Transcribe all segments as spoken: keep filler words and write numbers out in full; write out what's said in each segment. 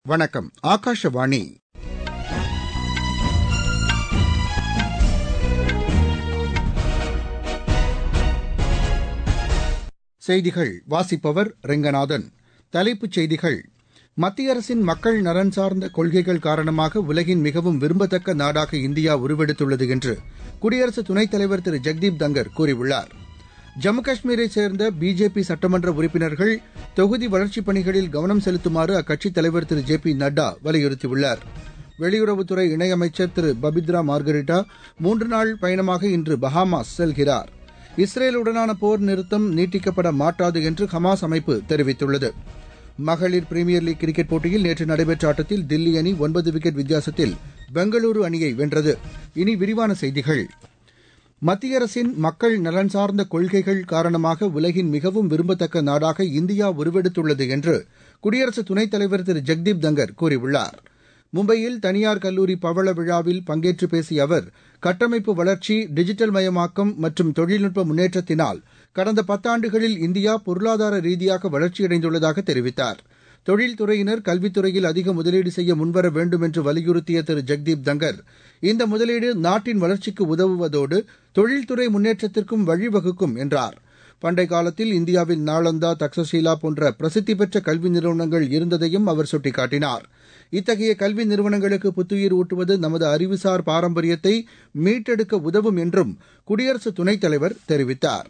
வணக்கம். ஆகாஷவாணி. செய்திகள் வாசிப்பவர் ரெங்கநாதன். தலைப்புச் செய்திகள். மத்திய அரசின் மக்கள் நலன் சார்ந்த கொள்கைகள் காரணமாக உலகின் மிகவும் விரும்பத்தக்க நாடாக இந்தியா உருவெடுத்துள்ளது என்று குடியரசு துணைத் தலைவர் திரு ஜெக்தீப் தங்கர் கூறியுள்ளார். ஜம்மு காஷ்மீரைச் சேர்ந்த பிஜேபி சட்டமன்ற உறுப்பினர்கள் தொகுதி வளர்ச்சிப் பணிகளில் கவனம் செலுத்துமாறு அக்கட்சித் தலைவர் திரு ஜே பி நட்டா வலியுறுத்தியுள்ளார். வெளியுறவுத்துறை இணையமைச்சர் திரு பபித்ரா மார்கரிட்டா மூன்று நாள் பயணமாக இன்று பஹாமாஸ் செல்கிறார். இஸ்ரேலுடனான போர் நிறுத்தம் நீட்டிக்கப்பட மாட்டாது என்று ஹமாஸ் அமைப்பு தெரிவித்துள்ளது. மகளிர் பிரீமியர் லீக் கிரிக்கெட் போட்டியில் நேற்று நடைபெற்ற ஆட்டத்தில் தில்லி அணி ஒன்பது விக்கெட் வித்தியாசத்தில் பெங்களூரு அணியை வென்றது. இனி விரிவான செய்திகள். மத்திய அரசின் மக்கள் நலன் சார்ந்த கொள்கைகள் காரணமாக உலகின் மிகவும் விரும்பத்தக்க நாடாக இந்தியா உருவெடுத்துள்ளது என்று குடியரசு துணைத் தலைவர் திரு ஜெக்தீப் தங்கர் கூறியுள்ளார். மும்பையில் தனியார் கல்லூரி பவள விழாவில் பங்கேற்று பேசிய அவர், கட்டமைப்பு வளர்ச்சி, டிஜிட்டல் மயமாக்கம் மற்றும் தொழில்நுட்ப முன்னேற்றத்தினால் கடந்த பத்தாண்டுகளில் இந்தியா பொருளாதார ரீதியாக வளர்ச்சியடைந்துள்ளதாக தெரிவித்தார். தொழில்துறையினர் கல்வித்துறையில் அதிக முதலீடு செய்ய முன்வர வேண்டும் என்று வலியுறுத்திய திரு ஜெக்தீப் தங்கர், இந்த முதலீடு நாட்டின் வளர்ச்சிக்கு உதவுவதோடு தொழில்துறை முன்னேற்றத்திற்கும் வழிவகுக்கும் என்றார். பண்டை காலத்தில் இந்தியாவில் நாளந்தா, தக்சஷீலா போன்ற பிரசித்தி பெற்ற கல்வி நிறுவனங்கள் இருந்ததையும் அவர் சுட்டிக்காட்டினார். இத்தகைய கல்வி நிறுவனங்களுக்கு புத்துயிர் ஊட்டுவது நமது அறிவுசார் பாரம்பரியத்தை மீட்டெடுக்க உதவும் என்றும் குடியரசு துணைத் தலைவர் தெரிவித்தார்.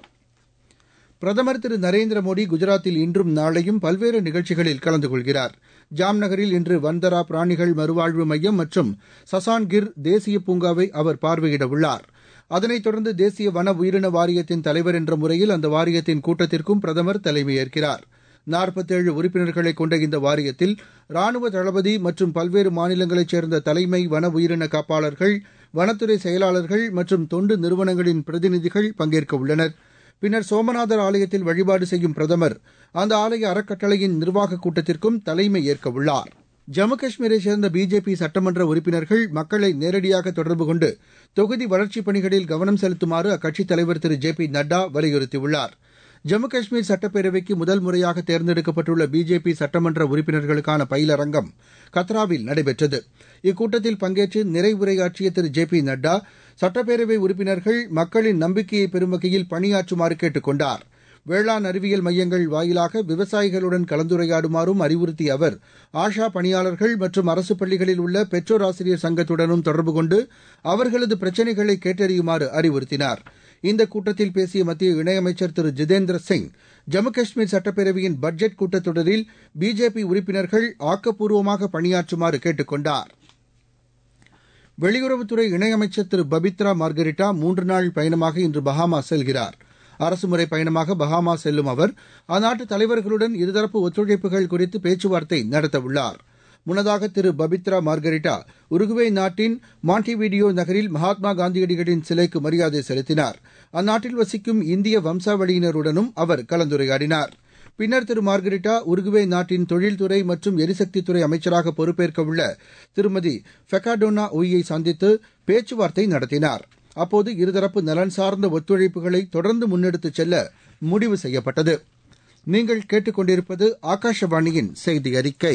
பிரதமர் திரு நரேந்திர மோடி குஜராத்தில் இன்றும் நாளையும் பல்வேறு நிகழ்ச்சிகளில் கலந்து கொள்கிறார். ஜாம்நகரில் இன்று வந்தரா பிராணிகள் மறுவாழ்வு மையம் மற்றும் சசான்கிர் தேசிய பூங்காவை அவர் பார்வையிட உள்ளார். அதனைத் தொடர்ந்து தேசிய வன உயிரின வாரியத்தின் தலைவர் என்ற முறையில் அந்த வாரியத்தின் கூட்டத்திற்கும் பிரதமர் தலைமையேற்கிறார். நாற்பத்தேழு உறுப்பினர்களை கொண்ட இந்த வாரியத்தில் ராணுவ தளபதி மற்றும் பல்வேறு மாநிலங்களைச் சேர்ந்த தலைமை வன உயிரின காப்பாளர்கள், வனத்துறை செயலாளர்கள் மற்றும் தொண்டு நிறுவனங்களின் பிரதிநிதிகள் பங்கேற்க உள்ளனர். பின்னர் சோமநாதர் ஆலயத்தில் வழிபாடு செய்யும் பிரதமர் அந்த ஆலய அறக்கட்டளையின் நிர்வாகக் கூட்டத்திற்கும் தலைமை ஏற்க உள்ளார். ஜம்மு காஷ்மீரைச் சேர்ந்த பிஜேபி சட்டமன்ற உறுப்பினர்கள் மக்களை நேரடியாக தொடர்பு கொண்டு தொகுதி வளர்ச்சிப் பணிகளில் கவனம் செலுத்துமாறு அக்கட்சித் தலைவர் திரு ஜே பி நட்டா வலியுறுத்தியுள்ளார். ஜம்மு காஷ்மீர் சட்டப்பேரவைக்கு முதல் முறையாக தேர்ந்தெடுக்கப்பட்டுள்ள பிஜேபி சட்டமன்ற உறுப்பினர்களுக்கான பயிலரங்கம் கத்ராவில் நடைபெற்றது. இக்கூட்டத்தில் பங்கேற்று நிறைவுரையாற்றிய திரு ஜே பி நட்டா, சட்டப்பேரவை உறுப்பினர்கள் மக்களின் நம்பிக்கையை பெறும் வகையில் பணியாற்றுமாறு கேட்டுக் கொண்டார். வேளாண் அறிவியல் மையங்கள் வாயிலாக விவசாயிகளுடன் கலந்துரையாடுமாறும் அறிவுறுத்திய அவர், ஆஷா பணியாளர்கள் மற்றும் அரசு பள்ளிகளில் உள்ள பெற்றோர் ஆசிரியர் சங்கத்துடனும் தொடர்பு கொண்டு அவர்களது பிரச்சினைகளை கேட்டறியுமாறு அறிவுறுத்தினார். இந்த கூட்டத்தில் பேசிய மத்திய இணையமைச்சர் திரு ஜிதேந்திர சிங், ஜம்மு காஷ்மீர் சட்டப்பேரவையின் பட்ஜெட் கூட்டத்தொடரில் பிஜேபி உறுப்பினர்கள் ஆக்கப்பூர்வமாக பணியாற்றுமாறு கேட்டுக் கொண்டார். வெளியுறவுத்துறை இணையமைச்சர் திரு பபித்ரா மார்கரிட்டா மூன்று நாள் பயணமாக இன்று பஹாமாஸ் செல்கிறார். அரசுமுறை பயணமாக பஹாமாஸ் செல்லும் அவர் அந்நாட்டு தலைவர்களுடன் இருதரப்பு ஒத்துழைப்புகள் குறித்து பேச்சுவார்த்தை நடத்தவுள்ளார். முன்னதாக திரு பபித்ரா மார்கரிட்டா உருகுவே நாட்டின் மாண்டிவீடியோ நகரில் மகாத்மா காந்தியடிகளின் சிலைக்கு மரியாதை செலுத்தினார். அந்நாட்டில் வசிக்கும் இந்திய வம்சாவளியினருடனும் அவர் கலந்துரையாடினார். பின்னர் திரு மார்கரிட்டா உருகுவே நாட்டின் தொழில்துறை மற்றும் எரிசக்தித்துறை அமைச்சராக பொறுப்பேற்கவுள்ள திருமதி ஃபெகாடோனா ஒய்யை சந்தித்து பேச்சுவார்த்தை நடத்தினார். அப்போது இருதரப்பு நலன் சார்ந்த ஒத்துழைப்புகளை தொடர்ந்து முன்னெடுத்துச் செல்ல முடிவு செய்யப்பட்டது. நீங்கள் கேட்டுக் கொண்டிருப்பது ஆகாஷவாணியின் செய்தி அறிக்கை.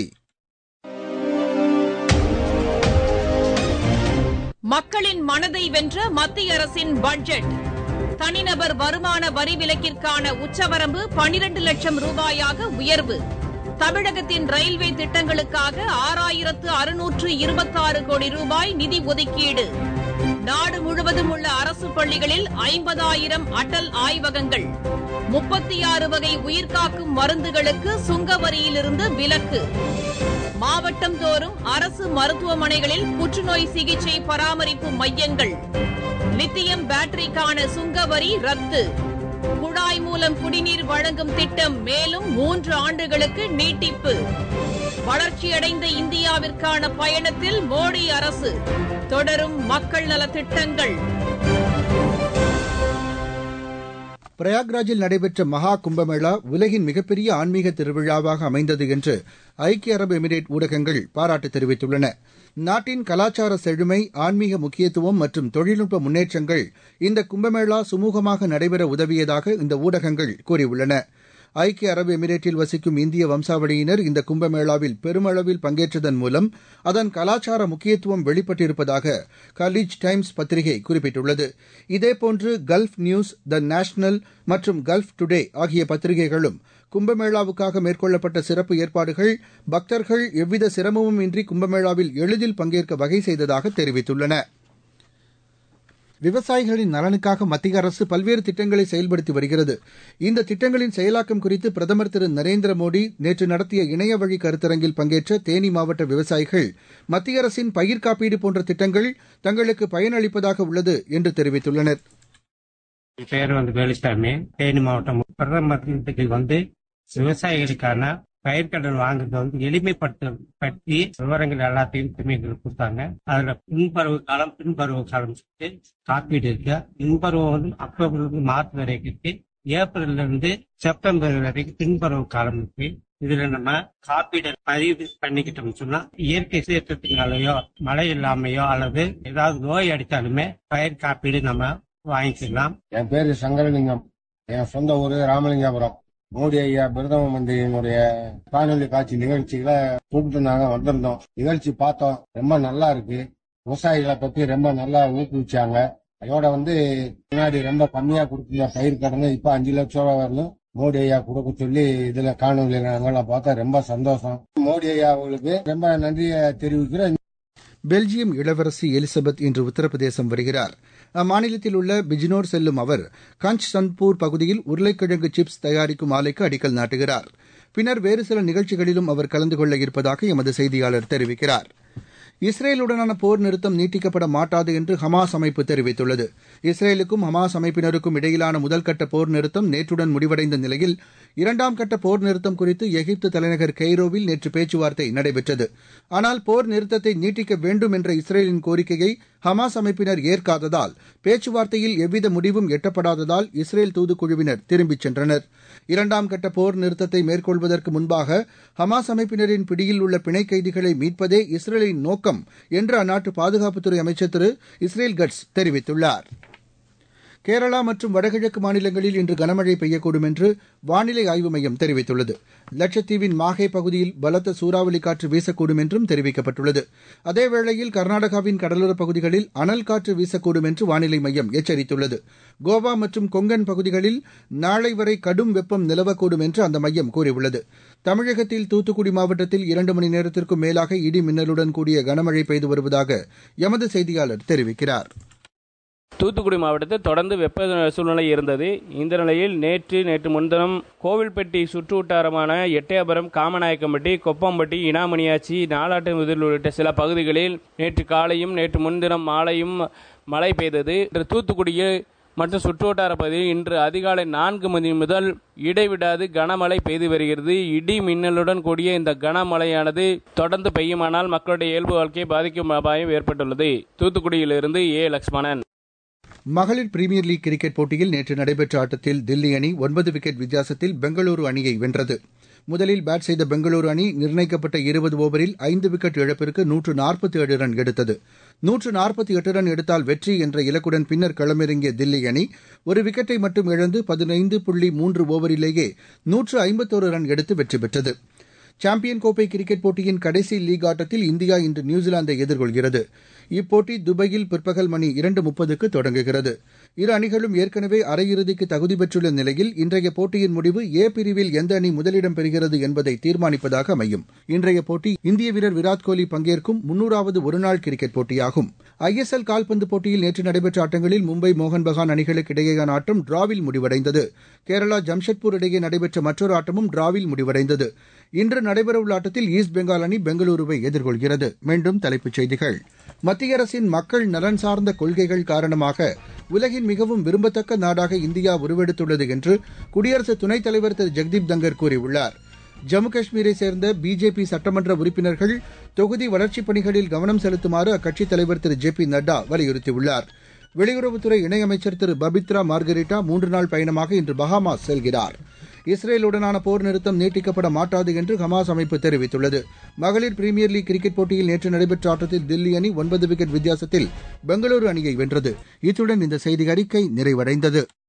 மக்களின் மனதை வென்ற மத்திய அரசின் பட்ஜெட். தனிநபர் வருமான வரி விலக்கிற்கான உச்சவரம்பு பனிரண்டு லட்சம் ரூபாயாக உயர்வு. தமிழகத்தின் ரயில்வே திட்டங்களுக்காக ஆறாயிரத்து அறுநூற்று இருபத்தாறு கோடி ரூபாய் நிதி ஒதுக்கீடு. நாடு முழுவதும் உள்ள அரசு பள்ளிகளில் ஐம்பதாயிரம் அடல் ஆய்வகங்கள். முப்பத்தி ஆறு வகை உயிர்காக்கும் மருந்துகளுக்கு சுங்க வரியிலிருந்து விலக்கு. மாவட்டம் தோறும் அரசு மருத்துவமனைகளில் புற்றுநோய் சிகிச்சை பராமரிப்பு மையங்கள். லித்தியம் பேட்டரிக்கான சுங்க வரி ரத்து. குழாய் மூலம் குடிநீர் வழங்கும் திட்டம் மேலும் மூன்று ஆண்டுகளுக்கு நீட்டிப்பு. வளர்ச்சியடைந்த இந்தியாவிற்கான பயணத்தில் மோடி அரசு. தொடரும் மக்கள் நலத் திட்டங்கள். பிரயாக்ராஜில் நடைபெற்ற மகா கும்பமேளா உலகின் மிகப்பெரிய ஆன்மீக திருவிழாவாக அமைந்தது என்று ஐக்கிய அரபு எமிரேட் ஊடகங்கள் பாராட்டு தெரிவித்துள்ளன. நாட்டின் கலாச்சார செழுமை, ஆன்மீக முக்கியத்துவம் மற்றும் தொழில்நுட்ப முன்னேற்றங்கள் இந்த கும்பமேளா சுமூகமாக நடைபெற உதவியதாக இந்த ஊடகங்கள் கூறியுள்ளன. ஐக்கிய அரபு எமிரேட்டில் வசிக்கும் இந்திய வம்சாவளியினர் இந்த கும்பமேளாவில் பெருமளவில் பங்கேற்றதன் மூலம் அதன் கலாச்சார முக்கியத்துவம் வெளிப்பட்டிருப்பதாக கலீஜ் டைம்ஸ் பத்திரிகை குறிப்பிட்டுள்ளது. இதேபோன்று கல்ஃப் நியூஸ், த நேஷனல் மற்றும் கல்ஃப் டுடே ஆகிய பத்திரிகைகளும் கும்பமேளாவுக்காக மேற்கொள்ளப்பட்ட சிறப்பு ஏற்பாடுகள் பக்தர்கள் எவ்வித சிரமமும் இன்றி கும்பமேளாவில் எளிதில் பங்கேற்க வகை செய்ததாக தெரிவித்துள்ளன. விவசாயிகளின் நலனுக்காக மத்திய அரசு பல்வேறு திட்டங்களை செயல்படுத்தி வருகிறது. இந்த திட்டங்களின் செயலாக்கம் குறித்து பிரதமர் திரு நரேந்திர மோடி நேற்று நடத்திய இணையவழி கருத்தரங்கில் பங்கேற்ற தேனி மாவட்ட விவசாயிகள் மத்திய அரசின் பயிர் காப்பீடு போன்ற திட்டங்கள் தங்களுக்கு பயனளிப்பதாக உள்ளது என்று தெரிவித்துள்ளனர். பேர் வந்து வேலுசாமி, தேனி மாவட்டம். பிரதமர் வந்து விவசாயிகளுக்கான பயிர்க்கடன் வாங்குறது வந்து எளிமைப்படுத்த பற்றி விவரங்கள் எல்லாத்தையும் எங்களுக்கு கொடுத்தாங்க. அதுல முன்பருவ காலம், பின்பருவ காலம் காப்பீடு இருக்கு. முன்பருவம் வந்து அக்டோபர்ல இருந்து மார்ச் வரைக்கும் இருக்கு. ஏப்ரல்ல இருந்து செப்டம்பர் வரைக்கும் பின்பருவ காலம் இருக்கு. இதுல நம்ம காப்பீடு பதிவு பண்ணிக்கிட்டோம்னு சொன்னா இயற்கை சீற்றத்தினாலேயோ மழை இல்லாமையோ அல்லது ஏதாவது நோய் அடித்தாலுமே பயிர் காப்பீடு நம்ம வாங்கிக்கலாம். என் பேரு சங்கரலிங்கம். என் சொந்த ஊரு ராமலிங்கபுரம். மோடி ஐயா பிரதம மந்திரியினுடைய காணொலி காட்சி நிகழ்ச்சிகளை கூப்பிட்டுருந்தாங்க, வந்திருந்தோம். நிகழ்ச்சி பார்த்தோம், ரொம்ப நல்லா இருக்கு. விவசாயிகளை பத்தி ரொம்ப நல்லா ஊக்குவிச்சாங்க. அதோட வந்து முன்னாடி ரொம்ப கம்மியா கொடுத்துருந்த பயிர் கடனை இப்ப அஞ்சு லட்சம் ரூபாய் வரலும் மோடி ஐயா கொடுக்க சொல்லி இதுல காணொலி நாங்களாம் பார்த்தா ரொம்ப சந்தோஷம். மோடி ஐயா அவங்களுக்கு ரொம்ப நன்றியை தெரிவிக்கிறேன். பெல்ஜியம் இளவரசி எலிசபெத் இன்று உத்தரப்பிரதேசம் வருகிறார். அம்மாநிலத்தில் உள்ள பிஜ்னோர் செல்லும் அவர் கஞ்ச் சந்த்பூர் பகுதியில் உருளைக்கிழங்கு சிப்ஸ் தயாரிக்கும் ஆலைக்கு அடிக்கல் நாட்டுகிறார். பின்னர் வேறு சில நிகழ்ச்சிகளிலும் அவர் கலந்து கொள்ள இருப்பதாக எமது செய்தியாளர் தெரிவிக்கிறார். இஸ்ரேலுடனான போர் நிறுத்தம் நீட்டிக்கப்பட மாட்டாது என்று ஹமாஸ் அமைப்பு தெரிவித்துள்ளது. இஸ்ரேலுக்கும் ஹமாஸ் அமைப்பினருக்கும் இடையிலான முதல்கட்ட போர் நிறுத்தம் நேற்றுடன் முடிவடைந்த நிலையில் இரண்டாம் கட்ட போர் நிறுத்தம் குறித்து எகிப்து தலைநகர் கெய்ரோவில் நேற்று பேச்சுவார்த்தை நடைபெற்றது. ஆனால் போர் நிறுத்தத்தை நீட்டிக்க வேண்டும் என்ற இஸ்ரேலின் கோரிக்கையை ஹமாஸ் அமைப்பினர் ஏற்காததால் பேச்சுவார்த்தையில் எவ்வித முடிவும் எட்டப்படாததால் இஸ்ரேல் தூதுக்குழுவினர் திரும்பிச் சென்றனர். இரண்டாம் கட்ட போர் நிறுத்தத்தை மேற்கொள்வதற்கு முன்பாக ஹமாஸ் அமைப்பினரின் பிடியில் உள்ள பிணை கைதிகளை மீட்பதே இஸ்ரேலின் நோக்கம் என்று அந்நாட்டு பாதுகாப்புத்துறை அமைச்சர் திரு இஸ்ரேல் கட்ஸ் தெரிவித்துள்ளார். கேரளா மற்றும் வடகிழக்கு மாநிலங்களில் இன்று கனமழை பெய்யக்கூடும் என்று வானிலை ஆய்வு மையம் தெரிவித்துள்ளது. லட்சத்தீவின் மாஹே பகுதியில் பலத்த சூறாவளி காற்று வீசக்கூடும் என்றும் தெரிவிக்கப்பட்டுள்ளது. அதேவேளையில் கர்நாடகாவின் கடலோரப் பகுதிகளில் அனல் காற்று வீசக்கூடும் என்று வானிலை மையம் எச்சரித்துள்ளது. கோவா மற்றும் கொங்கன் பகுதிகளில் நாளை வரை கடும் வெப்பம் நிலவக்கூடும் என்று அந்த மையம் கூறியுள்ளது. தமிழகத்தில் தூத்துக்குடி மாவட்டத்தில் இரண்டு மணி நேரத்திற்கும் மேலாக இடி மின்னலுடன் கூடிய கனமழை பெய்து வருவதாக எமது செய்தியாளர் தெரிவிக்கிறார். தூத்துக்குடி மாவட்டத்தில் தொடர்ந்து வெப்ப சூழ்நிலை இருந்தது. இந்த நிலையில் நேற்று நேற்று முன்தினம் கோவில்பட்டி சுற்றுவட்டாரமான எட்டயபுரம், காமநாயக்கம்பட்டி, கொப்பம்பட்டி, இனாமணியாச்சி, நாலாட்டுமுதல் உள்ளிட்ட சில பகுதிகளில் நேற்று காலையும் நேற்று முன்தினம் மாலையும் மழை பெய்தது. இன்று தூத்துக்குடியில் மற்றும் சுற்றுவட்டார பகுதியில் இன்று அதிகாலை நான்கு மணி முதல் இடைவிடாது கனமழை பெய்து வருகிறது. இடி மின்னலுடன் கூடிய இந்த கனமழையானது தொடர்ந்து பெய்யுமானால் மக்களுடைய இயல்பு வாழ்க்கையை பாதிக்கும் அபாயம் ஏற்பட்டுள்ளது. தூத்துக்குடியிலிருந்து ஏ லட்சுமணன். மகளிர் பிரீமியர் லீக் கிரிக்கெட் போட்டியில் நேற்று நடைபெற்ற ஆட்டத்தில் தில்லி அணி ஒன்பது விக்கெட் வித்தியாசத்தில் பெங்களூரு அணியை வென்றது. முதலில் பேட் செய்த பெங்களூரு அணி நிர்ணயிக்கப்பட்ட இருபது ஓவரில் ஐந்து விக்கெட் இழப்பிற்கு நூற்று நாற்பத்தி ஏழு ரன் எடுத்தது. நூற்று நாற்பத்தி எட்டு ரன் எடுத்தால் வெற்றி என்ற இலக்குடன் பின்னர் களமிறங்கிய தில்லி அணி ஒரு விக்கெட்டை மட்டும் இழந்து பதினைந்து புள்ளி மூன்று ஓவரிலேயே நூற்று ஐம்பத்தோரு ரன் எடுத்து வெற்றி பெற்றது. சாம்பியன் கோப்பை கிரிக்கெட் போட்டியின் கடைசி லீக் ஆட்டத்தில் இந்தியா இன்று நியூசிலாந்தை எதிர்கொள்கிறது. இப்போட்டி துபாயில் பிற்பகல் மணி இரண்டு முப்பதுக்கு தொடங்குகிறது. இரு அணிகளும் ஏற்கனவே அரையிறுதிக்கு தகுதி பெற்றுள்ள நிலையில் இன்றைய போட்டியின் முடிவு ஏ பிரிவில் எந்த அணி முதலிடம் பெறுகிறது என்பதை தீர்மானிப்பதாக அமையும். இன்றைய போட்டி இந்திய வீரர் விராட் கோலி பங்கேற்கும் முன்னூறாவது ஒருநாள் கிரிக்கெட் போட்டியாகும். ஐ எஸ் எல் கால்பந்து போட்டியில் நேற்று நடைபெற்ற ஆட்டங்களில் மும்பை மோகன் பகான் அணிகளுக்கு இடையேயான ஆட்டம் டிராவில் முடிவடைந்தது. கேரளா ஜம்ஷெட்பூர் இடையே நடைபெற்ற மற்றொரு ஆட்டமும் டிராவில் முடிவடைந்தது. இன்று நடைபெறவுள்ள ஆட்டத்தில் ஈஸ்ட் பெங்கால் அணி பெங்களூருவை எதிர்கொள்கிறது. மீண்டும் தலைப்புச் செய்திகள். மத்திய அரசின் மக்கள் நலன் சார்ந்த கொள்கைகள் காரணமாக உலகின் மிகவும் விரும்பத்தக்க நாடாக இந்தியா உருவெடுத்துள்ளது என்று குடியரசு துணைத் தலைவர் திரு ஜெக்தீப் தங்கர் கூறியுள்ளார். ஜம்மு காஷ்மீரை சேர்ந்த பிஜேபி சட்டமன்ற உறுப்பினர்கள் தொகுதி வளர்ச்சிப் பணிகளில் கவனம் செலுத்துமாறு அக்கட்சித் தலைவர் திரு ஜே பி நட்டா வலியுறுத்தியுள்ளார். வெளியுறவுத்துறை இணையமைச்சர் திரு பபித்ரா மார்கரிட்டா மூன்று நாள் பயணமாக இன்று பஹாமாஸ் செல்கிறார். இஸ்ரேலுடனான போர் நிறுத்தம் நீட்டிக்கப்பட மாட்டாது என்று ஹமாஸ் அமைப்பு தெரிவித்துள்ளது. மகளிர் பிரீமியர் லீக் கிரிக்கெட் போட்டியில் நேற்று நடைபெற்ற ஆட்டத்தில் தில்லி அணி ஒன்பது விக்கெட் வித்தியாசத்தில் பெங்களூரு அணியை வென்றது. இத்துடன் இந்த செய்தி அறிக்கை நிறைவடைந்தது.